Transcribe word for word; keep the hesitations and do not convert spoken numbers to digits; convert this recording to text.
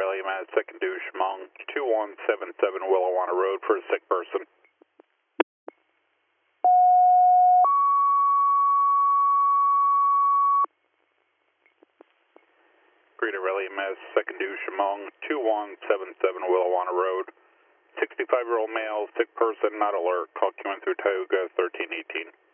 Rally Mass, second due Chemung, two one seven seven Willawanna Road for a sick person. Greater Rally Mass, second due Chemung, two one seven seven Willawanna Road. sixty-five-year-old male, sick person, not alert. Call Q one through Tioga, thirteen eighteen.